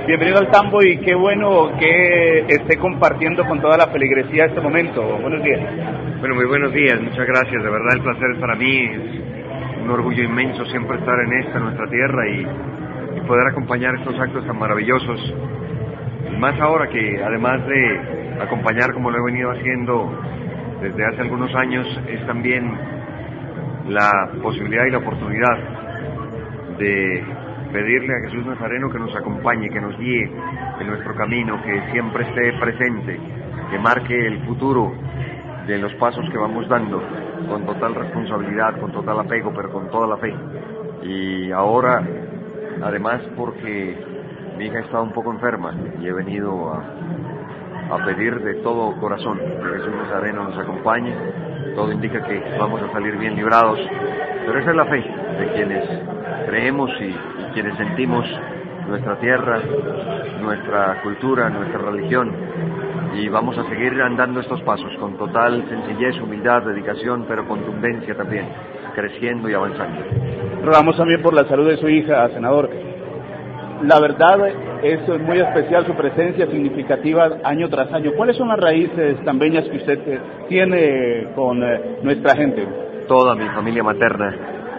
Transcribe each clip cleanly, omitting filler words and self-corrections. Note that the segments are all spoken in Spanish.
Bienvenido al Tambo y qué bueno que esté compartiendo con toda la feligresía este momento. Buenos días. Bueno, muy buenos días, muchas gracias. De verdad el placer es para mí. Es un orgullo inmenso siempre estar en nuestra tierra y poder acompañar estos actos tan maravillosos. Y más ahora que además de acompañar como lo he venido haciendo desde hace algunos años, es también la posibilidad y la oportunidad de pedirle a Jesús Nazareno que nos acompañe, que nos guíe en nuestro camino, que siempre esté presente, que marque el futuro de los pasos que vamos dando, con total responsabilidad, con total apego, pero con toda la fe. Y ahora, además, porque mi hija está un poco enferma y he venido a pedir de todo corazón que Jesús Nazareno nos acompañe. Todo indica que vamos a salir bien librados, pero esa es la fe de quienes creemos y quienes sentimos nuestra tierra, nuestra cultura, nuestra religión, y vamos a seguir andando estos pasos con total sencillez, humildad, dedicación, pero contundencia también, creciendo y avanzando. Rogamos también por la salud de su hija, senador. La verdad es muy especial su presencia significativa año tras año. ¿Cuáles son las raíces tan bellas que usted tiene con nuestra gente? Toda mi familia materna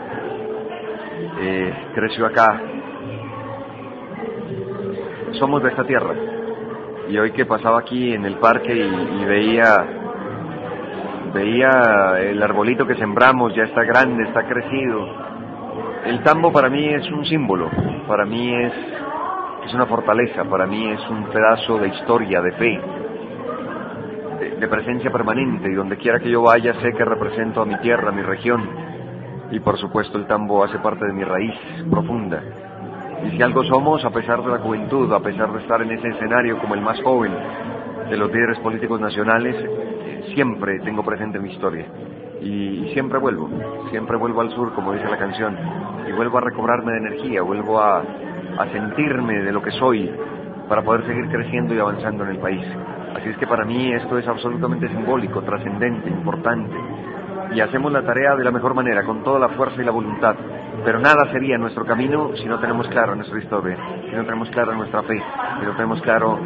creció acá. Somos de esta tierra. Y hoy que pasaba aquí en el parque y veía el arbolito que sembramos, ya está grande, está crecido. El tambo para mí es un símbolo, para mí es una fortaleza, para mí es un pedazo de historia, de fe, de presencia permanente, y donde quiera que yo vaya sé que represento a mi tierra, a mi región, y por supuesto el tambo hace parte de mi raíz profunda. Y si algo somos, a pesar de la juventud, a pesar de estar en ese escenario como el más joven de los líderes políticos nacionales, siempre tengo presente mi historia. Y siempre vuelvo al sur, como dice la canción, y vuelvo a recobrarme de energía, vuelvo a sentirme de lo que soy, para poder seguir creciendo y avanzando en el país. Así es que para mí esto es absolutamente simbólico, trascendente, importante, y hacemos la tarea de la mejor manera, con toda la fuerza y la voluntad. Pero nada sería nuestro camino si no tenemos claro nuestra historia, si no tenemos clara nuestra fe, si no tenemos claro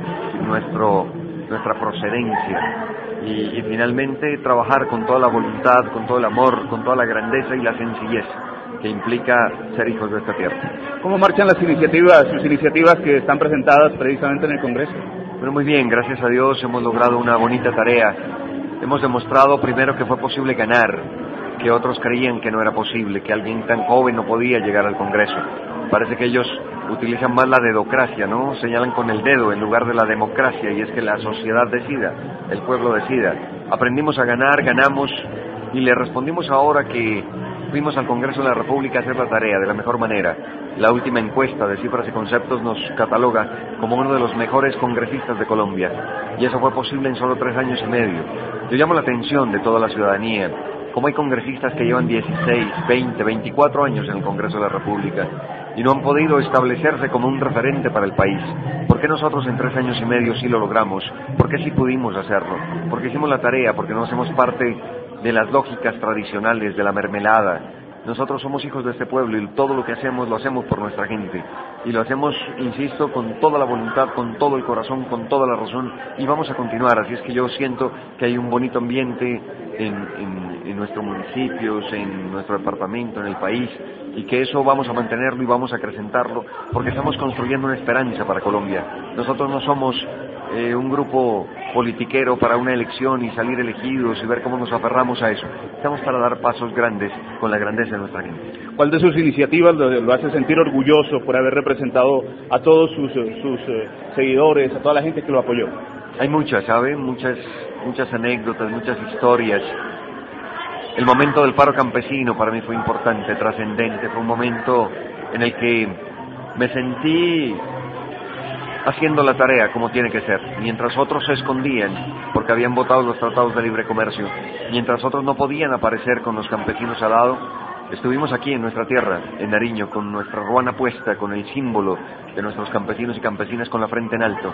nuestra procedencia. Y finalmente trabajar con toda la voluntad, con todo el amor, con toda la grandeza y la sencillez que implica ser hijos de esta tierra. ¿Cómo marchan sus iniciativas que están presentadas precisamente en el Congreso? Bueno, muy bien, gracias a Dios hemos logrado una bonita tarea. Hemos demostrado primero que fue posible ganar, que otros creían que no era posible, que alguien tan joven no podía llegar al Congreso. Parece que ellos utilizan más la dedocracia, ¿no? Señalan con el dedo en lugar de la democracia, y es que la sociedad decida, el pueblo decida. Aprendimos a ganar, ganamos, y le respondimos ahora que fuimos al Congreso de la República a hacer la tarea de la mejor manera. La última encuesta de Cifras y Conceptos nos cataloga como uno de los mejores congresistas de Colombia, y eso fue posible en solo 3 años y medio. Yo llamo la atención de toda la ciudadanía, como hay congresistas que llevan 16, 20, 24 años en el Congreso de la República y no han podido establecerse como un referente para el país. ¿Por qué nosotros en 3 años y medio sí lo logramos? ¿Por qué sí pudimos hacerlo? Porque hicimos la tarea, porque no hacemos parte de las lógicas tradicionales de la mermelada. Nosotros somos hijos de este pueblo y todo lo que hacemos lo hacemos por nuestra gente. Y lo hacemos, insisto, con toda la voluntad, con todo el corazón, con toda la razón, y vamos a continuar. Así es que yo siento que hay un bonito ambiente en nuestros municipios, en nuestro departamento, en el país, y que eso vamos a mantenerlo y vamos a acrecentarlo, porque estamos construyendo una esperanza para Colombia. Nosotros no somos un grupo politiquero para una elección y salir elegidos y ver cómo nos aferramos a eso. Estamos para dar pasos grandes con la grandeza de nuestra gente. ¿Cuál de sus iniciativas lo hace sentir orgulloso por haber representado a todos sus seguidores, a toda la gente que lo apoyó? Hay muchas, ¿sabe? Muchas anécdotas, muchas historias. El momento del paro campesino para mí fue importante, trascendente. Fue un momento en el que me sentí haciendo la tarea como tiene que ser. Mientras otros se escondían porque habían votado los tratados de libre comercio, mientras otros no podían aparecer con los campesinos al lado, estuvimos aquí en nuestra tierra, en Nariño, con nuestra ruana puesta, con el símbolo de nuestros campesinos y campesinas con la frente en alto, porque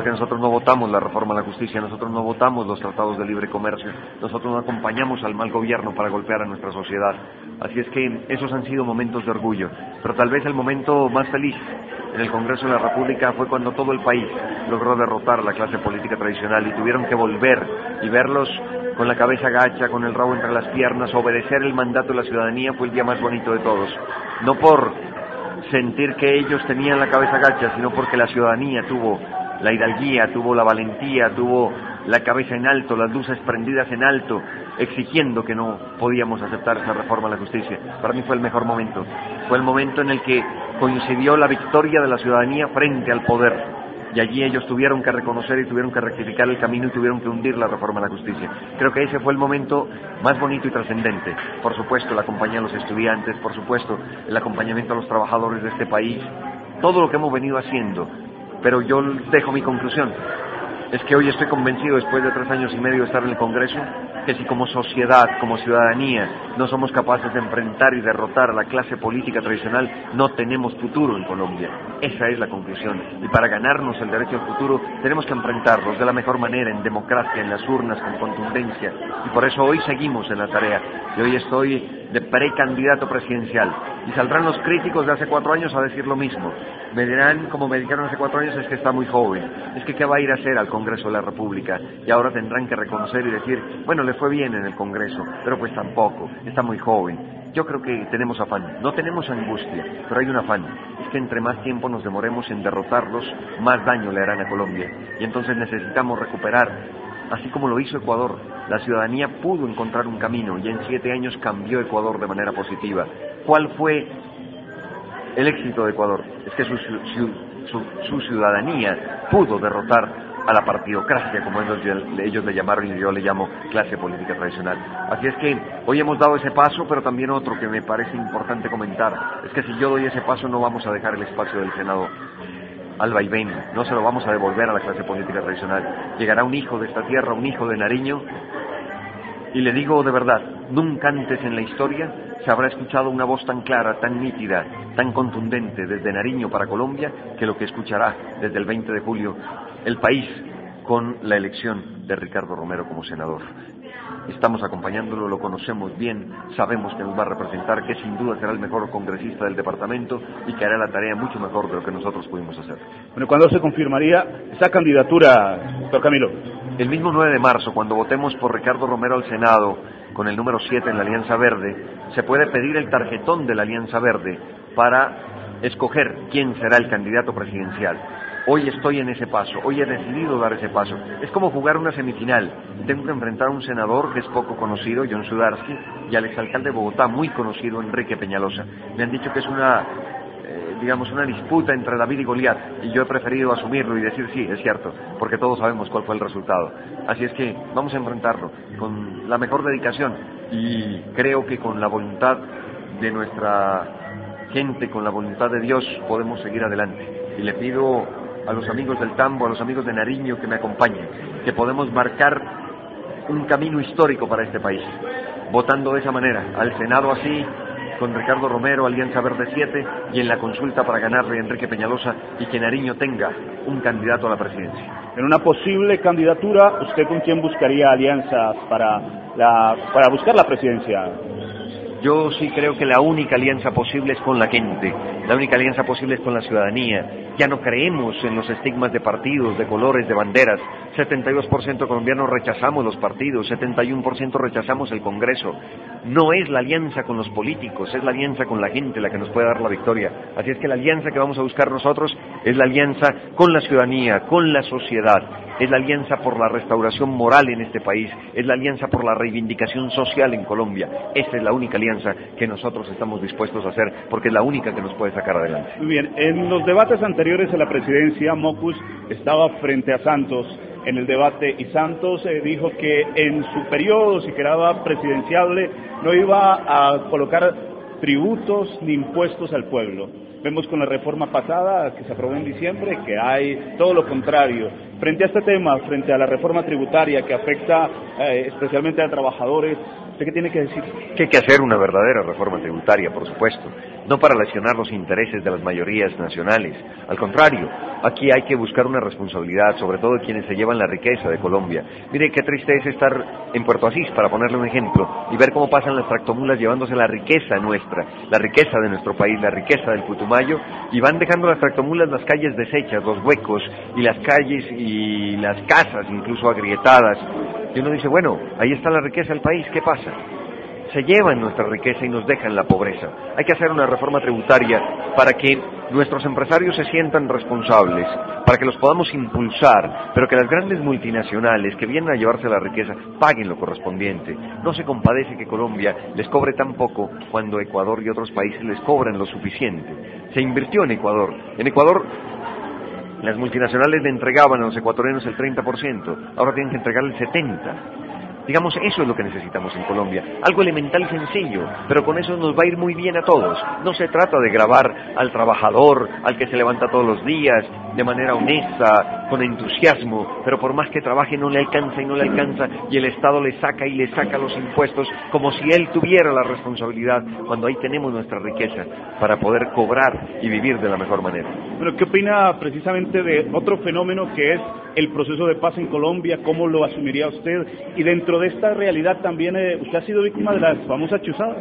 porque nosotros no votamos la reforma a la justicia, nosotros no votamos los tratados de libre comercio, nosotros no acompañamos al mal gobierno para golpear a nuestra sociedad. Así es que esos han sido momentos de orgullo, pero tal vez el momento más feliz en el Congreso de la República fue cuando todo el país logró derrotar a la clase política tradicional y tuvieron que volver y verlos con la cabeza gacha, con el rabo entre las piernas, obedecer el mandato de la ciudadanía. Fue el día más bonito de todos, no por sentir que ellos tenían la cabeza gacha, sino porque la ciudadanía tuvo la hidalguía, tuvo la valentía, tuvo la cabeza en alto, las luces prendidas en alto, exigiendo que no podíamos aceptar esa reforma a la justicia. Para mí fue el mejor momento, fue el momento en el que coincidió la victoria de la ciudadanía frente al poder. Y allí ellos tuvieron que reconocer y tuvieron que rectificar el camino y tuvieron que hundir la reforma a la justicia. Creo que ese fue el momento más bonito y trascendente. Por supuesto, la compañía de los estudiantes, por supuesto, el acompañamiento a los trabajadores de este país, todo lo que hemos venido haciendo. Pero yo dejo mi conclusión. Es que hoy estoy convencido, después de 3 años y medio de estar en el Congreso, que si como sociedad, como ciudadanía, no somos capaces de enfrentar y derrotar a la clase política tradicional, no tenemos futuro en Colombia. Esa es la conclusión. Y para ganarnos el derecho al futuro, tenemos que enfrentarlos de la mejor manera, en democracia, en las urnas, con contundencia. Y por eso hoy seguimos en la tarea. Y hoy estoy de precandidato presidencial. Y saldrán los críticos de hace 4 años a decir lo mismo. Me dirán, como me dijeron hace 4 años, es que está muy joven. Es que ¿qué va a ir a hacer al Congreso de la República? Y ahora tendrán que reconocer y decir, bueno, le fue bien en el Congreso, pero pues tampoco, está muy joven. Yo creo que tenemos afán, no tenemos angustia, pero hay un afán. Es que entre más tiempo nos demoremos en derrotarlos, más daño le harán a Colombia. Y entonces necesitamos recuperar, así como lo hizo Ecuador. La ciudadanía pudo encontrar un camino y en 7 años cambió Ecuador de manera positiva. ¿Cuál fue el éxito de Ecuador? Es que su ciudadanía pudo derrotar a la partidocracia, como ellos le llamaron y yo le llamo clase política tradicional. Así es que hoy hemos dado ese paso, pero también otro que me parece importante comentar, es que si yo doy ese paso no vamos a dejar el espacio del Senado al vaivén, no se lo vamos a devolver a la clase política tradicional. Llegará un hijo de esta tierra, un hijo de Nariño, y le digo de verdad, nunca antes en la historia se habrá escuchado una voz tan clara, tan nítida, tan contundente desde Nariño para Colombia, que lo que escuchará desde el 20 de julio el país con la elección de Ricardo Romero como senador. Estamos acompañándolo, lo conocemos bien, sabemos que nos va a representar, que sin duda será el mejor congresista del departamento y que hará la tarea mucho mejor de lo que nosotros pudimos hacer. Bueno, ¿cuándo se confirmaría esa candidatura, doctor Camilo? El mismo 9 de marzo, cuando votemos por Ricardo Romero al Senado, con el número 7 en la Alianza Verde, se puede pedir el tarjetón de la Alianza Verde para escoger quién será el candidato presidencial. Hoy estoy en ese paso, hoy he decidido dar ese paso. Es como jugar una semifinal. Tengo que enfrentar a un senador que es poco conocido, John Sudarsky, y al exalcalde de Bogotá, muy conocido, Enrique Peñalosa. Me han dicho que es una disputa entre David y Goliat, y yo he preferido asumirlo y decir sí, es cierto, porque todos sabemos cuál fue el resultado. Así es que vamos a enfrentarlo con la mejor dedicación y creo que con la voluntad de nuestra gente, con la voluntad de Dios, podemos seguir adelante. Y le pido a los amigos del Tambo, a los amigos de Nariño que me acompañen, que podemos marcar un camino histórico para este país, votando de esa manera, al Senado así, con Ricardo Romero, Alianza Verde 7, y en la consulta para ganarle a Enrique Peñalosa y que Nariño tenga un candidato a la presidencia. En una posible candidatura, ¿usted con quién buscaría alianzas para buscar la presidencia? Yo sí creo que la única alianza posible es con la gente, la única alianza posible es con la ciudadanía. Ya no creemos en los estigmas de partidos, de colores, de banderas. 72% de colombianos rechazamos los partidos, 71% rechazamos el Congreso. No es la alianza con los políticos, es la alianza con la gente la que nos puede dar la victoria. Así es que la alianza que vamos a buscar nosotros es la alianza con la ciudadanía, con la sociedad. Es la alianza por la restauración moral en este país, es la alianza por la reivindicación social en Colombia. Esta es la única alianza que nosotros estamos dispuestos a hacer, porque es la única que nos puede sacar adelante. Muy bien, en los debates anteriores a la presidencia, Mockus estaba frente a Santos en el debate y Santos dijo que en su periodo, si quedaba presidenciable, no iba a colocar tributos ni impuestos al pueblo. Vemos con la reforma pasada que se aprobó en diciembre que hay todo lo contrario. Frente a este tema, frente a la reforma tributaria que afecta especialmente a trabajadores, ¿usted qué tiene que decir? Que hay que hacer una verdadera reforma tributaria, por supuesto. no para lesionar los intereses de las mayorías nacionales. Al contrario, aquí hay que buscar una responsabilidad, sobre todo de quienes se llevan la riqueza de Colombia. Mire qué triste es estar en Puerto Asís, para ponerle un ejemplo, y ver cómo pasan las tractomulas llevándose la riqueza nuestra, la riqueza de nuestro país, la riqueza del Putumayo, y van dejando las tractomulas las calles deshechas, los huecos, y las calles y las casas incluso agrietadas. Y uno dice, bueno, ahí está la riqueza del país, ¿qué pasa? Se llevan nuestra riqueza y nos dejan la pobreza. Hay que hacer una reforma tributaria para que nuestros empresarios se sientan responsables, para que los podamos impulsar, pero que las grandes multinacionales que vienen a llevarse la riqueza paguen lo correspondiente. No se compadece que Colombia les cobre tan poco cuando Ecuador y otros países les cobran lo suficiente. Se invirtió en Ecuador. En Ecuador las multinacionales le entregaban a los ecuatorianos el 30%, ahora tienen que entregarle el 70%. Digamos, eso es lo que necesitamos en Colombia, algo elemental y sencillo, pero con eso nos va a ir muy bien a todos. No se trata de gravar al trabajador, al que se levanta todos los días, de manera honesta, con entusiasmo, pero por más que trabaje no le alcanza y no le alcanza, y el Estado le saca y le saca los impuestos como si él tuviera la responsabilidad, cuando ahí tenemos nuestra riqueza para poder cobrar y vivir de la mejor manera. Bueno, ¿qué opina precisamente de otro fenómeno que es el proceso de paz en Colombia? ¿Cómo lo asumiría usted? Y dentro de esta realidad también, ¿usted ha sido víctima de las famosas chuzadas?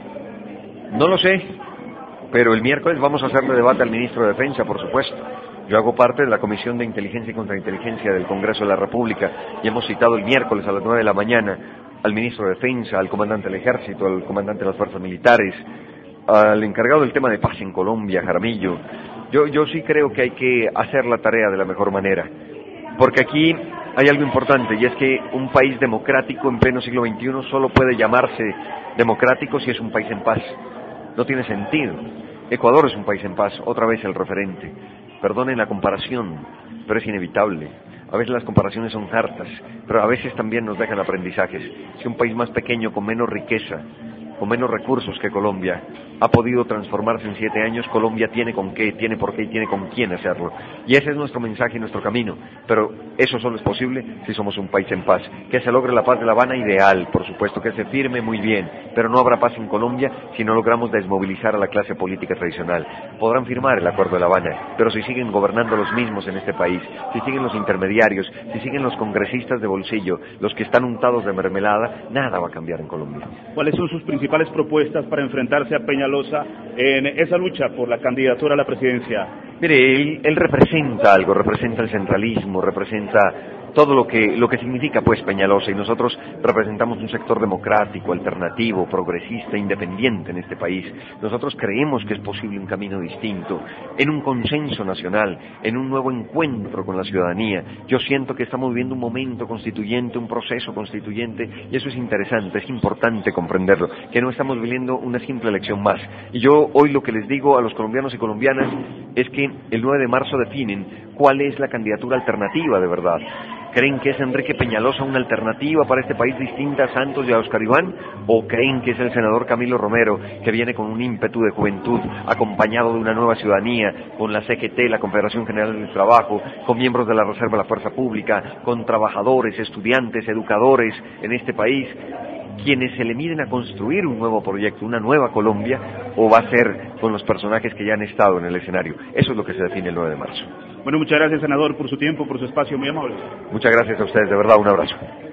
No lo sé, pero el miércoles vamos a hacerle debate al ministro de Defensa, por supuesto. Yo hago parte de la Comisión de Inteligencia y Contrainteligencia del Congreso de la República y hemos citado el miércoles a las 9 de la mañana al ministro de Defensa, al comandante del Ejército, al comandante de las Fuerzas Militares, al encargado del tema de paz en Colombia, Jaramillo. Yo sí creo que hay que hacer la tarea de la mejor manera, porque aquí hay algo importante, y es que un país democrático en pleno siglo XXI solo puede llamarse democrático si es un país en paz. No tiene sentido. Ecuador es un país en paz, otra vez el referente. Perdonen la comparación, pero es inevitable. A veces las comparaciones son hartas, pero a veces también nos dejan aprendizajes. Si un país más pequeño, con menos riqueza, con menos recursos que Colombia, ha podido transformarse en 7 años, Colombia tiene con qué, tiene por qué y tiene con quién hacerlo. Y ese es nuestro mensaje y nuestro camino. Pero eso solo es posible si somos un país en paz. Que se logre la paz de La Habana, ideal, por supuesto, que se firme muy bien, pero no habrá paz en Colombia si no logramos desmovilizar a la clase política tradicional. Podrán firmar el Acuerdo de La Habana, pero si siguen gobernando los mismos en este país, si siguen los intermediarios, si siguen los congresistas de bolsillo, los que están untados de mermelada, nada va a cambiar en Colombia. ¿Cuáles son sus principales propuestas para enfrentarse a Peñalosa en esa lucha por la candidatura a la presidencia? Mire, él representa algo, representa el centralismo, representa todo lo que significa pues Peñalosa, y nosotros representamos un sector democrático, alternativo, progresista, independiente en este país. Nosotros creemos que es posible un camino distinto, en un consenso nacional, en un nuevo encuentro con la ciudadanía. Yo siento que estamos viviendo un momento constituyente, un proceso constituyente, y eso es interesante, es importante comprenderlo, que no estamos viviendo una simple elección más. Y yo hoy lo que les digo a los colombianos y colombianas es que el 9 de marzo definen cuál es la candidatura alternativa de verdad. ¿Creen que es Enrique Peñalosa una alternativa para este país distinta a Santos y a Oscar Iván? ¿O creen que es el senador Camilo Romero, que viene con un ímpetu de juventud, acompañado de una nueva ciudadanía, con la CGT, la Confederación General del Trabajo, con miembros de la Reserva de la Fuerza Pública, con trabajadores, estudiantes, educadores en este país, quienes se le miden a construir un nuevo proyecto, una nueva Colombia, o va a ser con los personajes que ya han estado en el escenario? Eso es lo que se define el 9 de marzo. Bueno, muchas gracias, senador, por su tiempo, por su espacio, muy amable. Muchas gracias a ustedes, de verdad, un abrazo.